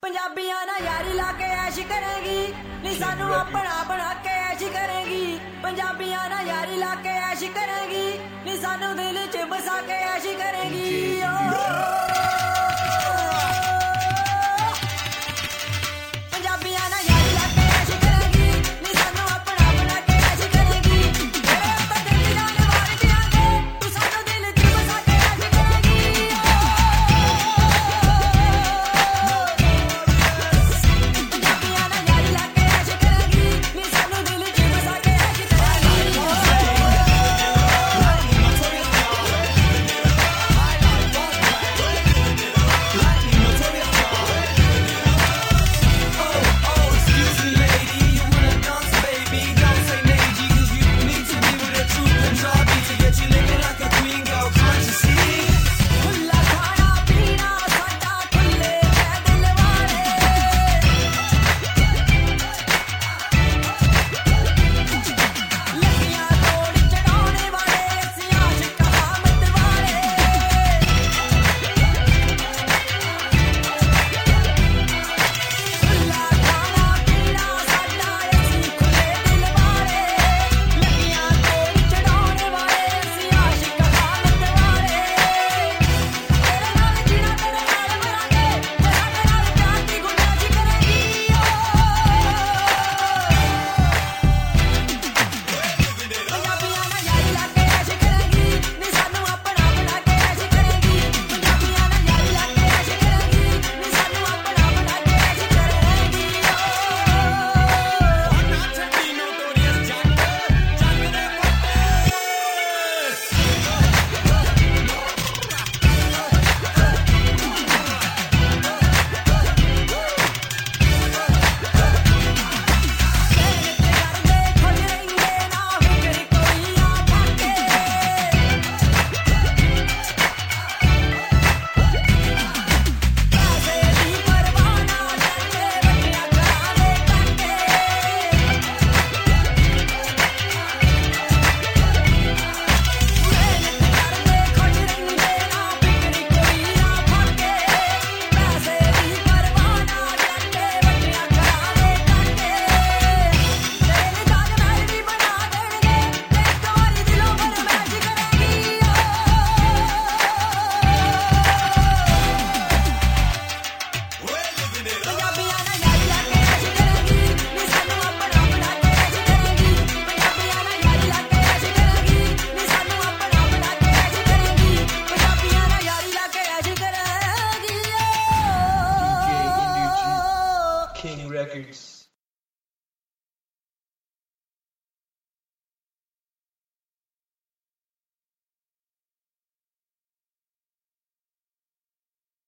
ਪੰਜਾਬੀਆਂ ਨਾਲ ਯਾਰੀ ਲਾ ਕੇ ਐਸ਼ ਕਰੇਗੀ ਨੀ ਸਾਨੂੰ ਆਪਣਾ ਬਣਾ ਕੇ ਐਸ਼ ਕਰੇਗੀ ਪੰਜਾਬੀਆਂ ਨਾਲ ਯਾਰੀ ਲਾ ਕੇ ਐਸ਼ ਕਰੇਗੀ ਨੀ ਸਾਨੂੰ ਦਿਲ 'ਚ ਵਸਾ ਕੇ ਐਸ਼ ਕਰੇਗੀ ਪੰਜਾਬੀਆਂ ਨਾਲ ਯਾਰੀ ਲਾ ਕੇ ਐਸ਼ ਕਰੇਗੀ ਨੀ ਸਾਨੂੰ ਆਪਣਾ ਬਣਾ ਕੇ ਐਸ਼ ਕਰੇਗੀ ਮੇਰੇ ਆਪਾਂ ਦਿਲ ਜਾਨ ਵਾਰ ਦਿਆਂਗੇ ਤੂੰ ਸਾਨੂੰ ਦਿਲ 'ਚ ਵਸਾ ਕੇ ਐਸ਼ ਕਰੇਗੀ King Records.